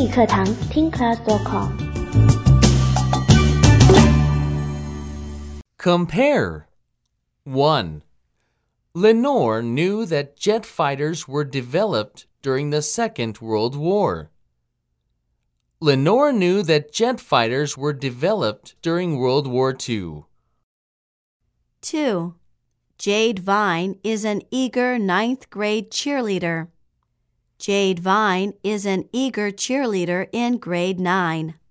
语课堂听 class.com。 Compare. 1. Lenore knew that jet fighters were developed during the Second World War. Lenore knew that jet fighters were developed during World War II. 2. Jade Vine is an eager ninth grade cheerleader. Jade Vine is an eager cheerleader in grade 9.